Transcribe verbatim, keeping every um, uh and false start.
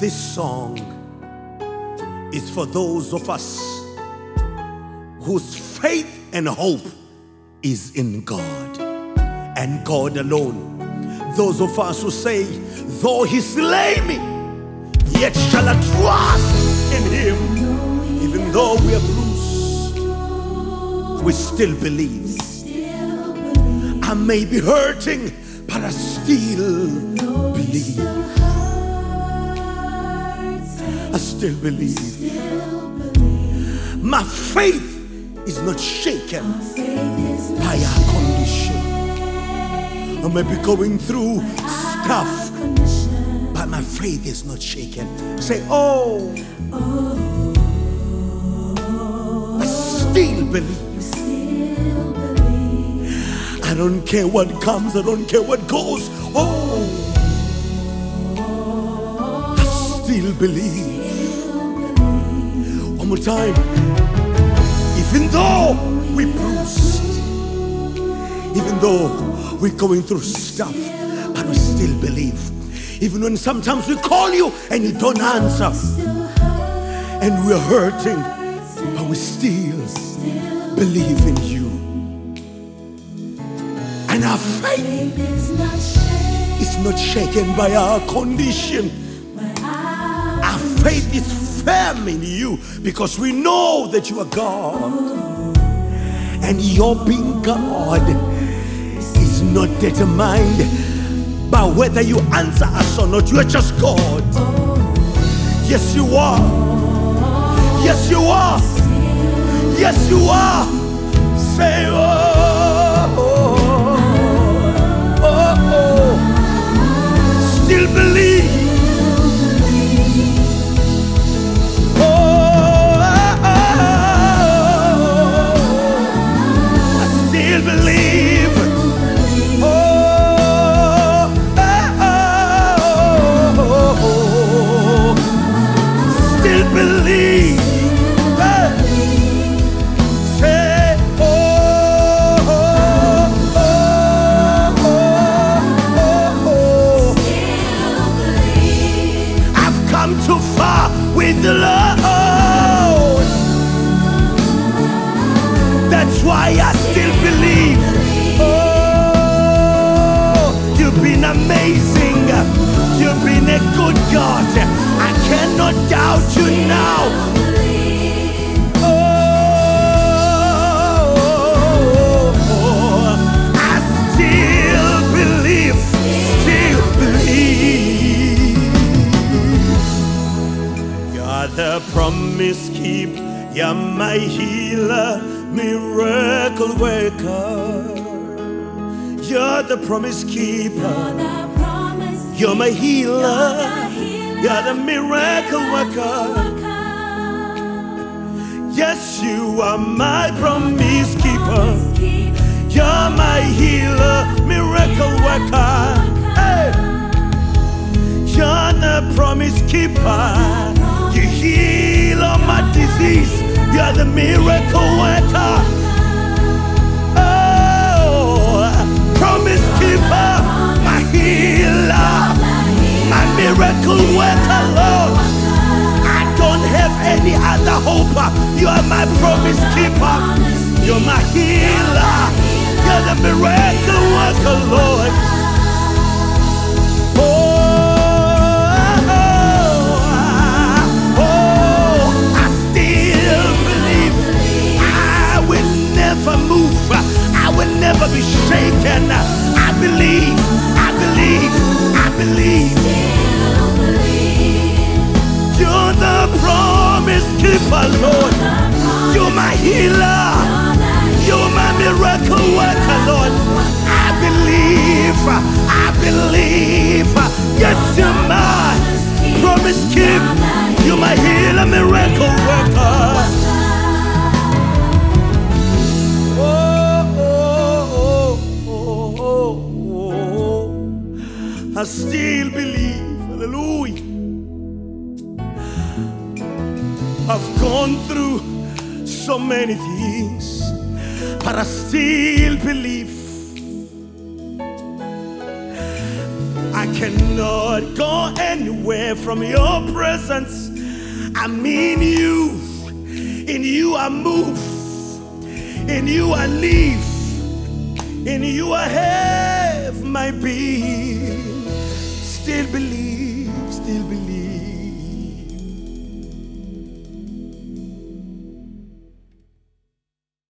This song is for those of us whose faith and hope is in God and God alone. Those of us who say, though he slay me, yet shall I trust in him. Even though we are bruised, we still believe. I may be hurting, but I still believe. I still believe. My faith is not shaken by our condition. I may be going through stuff, but my faith is not shaken. Say, oh, I still believe. I don't care what comes, I don't care what goes. Oh, I still believe. One more time. Even though we bruised, even though we're going through stuff, but we still believe. Even when sometimes we call you and you don't answer, and we're hurting, but we still believe in you. And our faith is not shaken by our condition. Our faith is firm in you because we know that you are God. And your being God is not determined by whether you answer us or not. You are just God. Yes, you are. Yes, you are. Yes, you are. Say, oh. Still believe. Oh, oh, oh, I still believe. Oh, oh, oh, still believe. Say, oh, oh, oh, oh, oh. I've come too far with the Lord. That's why I still believe. Oh, you've been amazing. You've been a good God. I cannot doubt you now. Oh, I still believe. Still believe. You're the promise keep. You're my healer, miracle worker. You're the promise keeper. You're my healer. You're the miracle worker. Yes, you are my promise keeper. You're my healer, miracle worker. Hey. You're the promise keeper. You heal all my disease. You're the miracle worker. Oh, promise keeper, my healer, my miracle worker, Lord. I don't have any other hope. You are my promise keeper. You're my healer. You're the miracle worker, Lord. Move, I will never be shaken. I believe, I believe, I believe. You're the promise keeper, Lord. You're my healer. You're my miracle worker, Lord. I believe, I believe. Yes, you're my promise keeper. You're my healer, miracle worker. I still believe, hallelujah. I've gone through so many things, but I still believe. I cannot go anywhere from your presence. I'm in you. In you I move. In you I live. In you I have my being. Still believe, still believe.